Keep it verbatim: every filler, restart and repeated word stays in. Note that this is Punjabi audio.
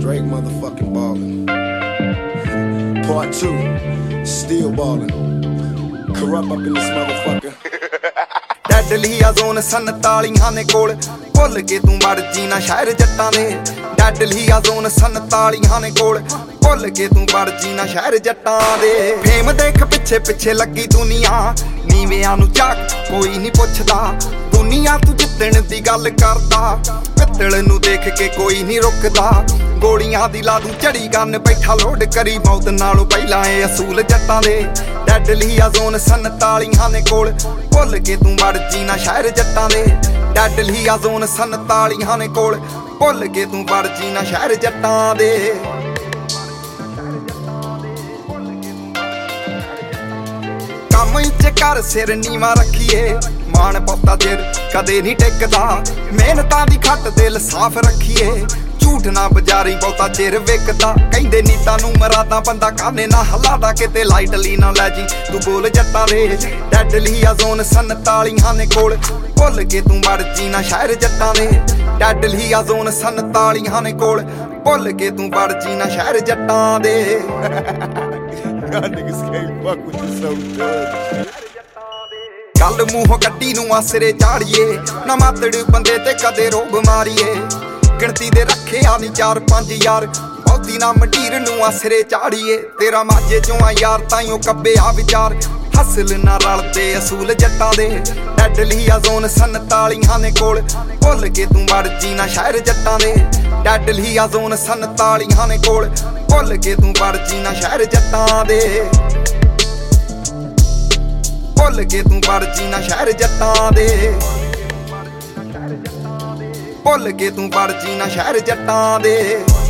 Straight motherfucking ballin'. Part two, still ballin'. Corrupt up in this motherfucker. Deadly ਆ ਜ਼ੋਨ ਸੰਤਾਲੀਆਂ ਨੇ ਕੋਲ ਭੁੱਲ ਕੇ ਤੂੰ ਵੜ ਜੀਣਾ ਸ਼ਹਿਰ ਜੱਟਾਂ ਦੇ ਡੈਡਲੀ ਆ ਜ਼ੋਨ ਸੰਤਾਲੀਆਂ ਨੇ ਕੋਲ ਭੁੱਲ ਕੇ ਤੂੰ ਵੜ ਜੀਣਾ ਸ਼ਹਿਰ ਜੱਟਾਂ ਦੇ ਫੇਮ ਦੇਖ ਪਿੱਛੇ ਪਿੱਛੇ ਲੱਗੀ ਦੁਨੀਆ ਨੀਵਿਆਂ ਨੂੰ ਝਾਕ ਕੋਈ ਨਹੀਂ ਪੁੱਛਦਾ ਦੁਨੀਆ ਤੂੰ ਜਿੱਤਣ ਦੀ ਗੱਲ ਕਰਦਾ ਪਿੱਤਲ ਨੂੰ ਦੇਖ ਕੇ ਕੋਈ ਨਹੀਂ ਰੁਕਦਾ ਗੋਲੀਆਂ ਦੀ ਲਾ ਦੂੰ ਝੜੀ ਗੰਨ ਬੈਠਾ ਲੋਡ ਕਰੀ ਮੌਤ ਨਾਲੋਂ ਪਹਿਲਾਂ ਇਹ ਅਸੂਲ ਜੱਟਾਂ ਦੇ ਡੈਡਲੀ ਆ ਜ਼ੋਨ ਸੰਤਾਲੀਆਂ ਨੇ ਕੋਲ ਭੁੱਲ ਕੇ ਤੂੰ ਵੜ ਜੀਣਾ ਸ਼ਹਿਰ ਜੱਟਾਂ ਦੇ ਡੈਡਲੀ ਆ ਜ਼ੋਨ ਸੰਤਾਲੀਆਂ ਨੇ ਕੋਲ ਭੁੱਲ ਕੇ ਤੂੰ ਵੜ ਜੀਣਾ ਸ਼ਹਿਰ ਜੱਟਾਂ ਦੇ ਕੰਮ ਚ ਕਰ ਸਿਰ ਨੀਵਾਂ ਰੱਖੀਏ ਮਾਣ ਬਹੁਤਾ ਚਿਰ ਕਦੇ ਨਹੀਂ ਟਿਕਦਾ ਮਿਹਨਤਾਂ ਦੀ ਖੱਟ ਦਿਲ ਸਾਫ਼ ਰੱਖੀਏ ਝੂਠ ਨਾ ਬਜ਼ਾਰੀ ਬਹੁਤਾ ਚਿਰ ਵਿਕਦਾ ਕਹਿੰਦੇ ਨੀਤਾਂ ਨੂੰ ਮਰਾਦਾ ਬੰਦਾ ਕਾਨੇ ਨਾ ਹਲਾਦਾ ਕਿਤੇ ਲਾਈਟਲੀ ਨਾ ਲੈ ਜੀ ਤੂੰ ਬੋਲ ਜੱਟਾਂ ਦੇ ਡੈਡਲੀ ਆ ਜ਼ੋਨ ਸੰਤਾਲੀਆਂ ਨੇ ਕੋਲ ਭੁੱਲ ਕੇ ਤੂੰ ਵੜ ਜੀਣਾ ਸ਼ਹਿਰ ਜੱਟਾਂ ਦੇ ਡੈਡਲੀ ਆ ਜ਼ੋਨ ਸੰਤਾਲੀਆਂ ਨੇ ਕੋਲ ਭੁੱਲ ਕੇ ਤੂੰ ਵੜ ਜੀਣਾ ਸ਼ਹਿਰ ਜੱਟਾਂ ਦੇ Y'all niggas can't fuck with you so good. ਗੱਲ ਮੂੰਹੋਂ ਕੱਢੀ ਨੂੰ ਆਸਰੇ ਚਾੜੀਏ ਨਾ ਮਾਤੜ ਬੰਦੇ ਤੇ ਕਦੇ ਰੋਬ ਮਾਰੀਏ ਗਿਣਤੀ ਦੇ ਰੱਖਿਆ ਨਹੀਂ ਚਾਰ ਪੰਜ ਯਾਰ ਬਹੁਤੀ ਨਾ ਮੰਡੀਰ ਨੂੰ ਆਸਰੇ ਚਾੜੀਏ ਤੇਰਾ ਮਾਝੇ ਚੋਂ ਆ ਯਾਰ ਤਾਈਓ ਕੱਬੇ ਆ ਵਿਚਾਰ ਹਸਲ ਨਾ ਰਲਦੇ ਅਸੂਲ ਜੱਟਾਂ ਦੇ ਡੈਡਲੀ ਆ ਜ਼ੋਨ ਸੰਤਾਲੀਆਂ ਨੇ ਕੋਲ ਭੁੱਲ ਕੇ ਤੂੰ ਵੜ ਜੀਣਾ ਸ਼ਹਿਰ ਜੱਟਾਂ ਦੇ ਡੈਡਲੀ ਆ ਜ਼ੋਨ ਸੰਤਾਲੀਆਂ ਨੇ ਕੋਲ ਭੁੱਲ ਕੇ ਤੂੰ ਵੜ ਜੀਣਾ ਸ਼ਹਿਰ ਜੱਟਾਂ ਦੇ ਭੁੱਲ ਕੇ ਤੂੰ ਵੜ ਜੀਣਾ ਸ਼ਹਿਰ ਜੱਟਾਂ ਦੇ ਭੁੱਲ ਕੇ ਤੂੰ ਵੜ ਜੀਣਾ ਸ਼ਹਿਰ ਜੱਟਾਂ ਦੇ